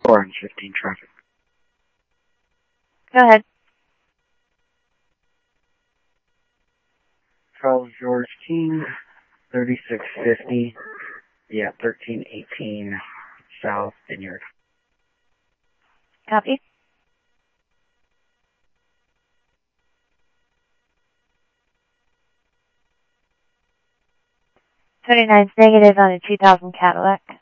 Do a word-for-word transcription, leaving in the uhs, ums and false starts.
four and fifteen traffic. Go ahead. Charles George King, thirty-six fifty, yeah, thirteen eighteen South Vineyard. Copy. twenty-nine's negative on a two thousand Cadillac.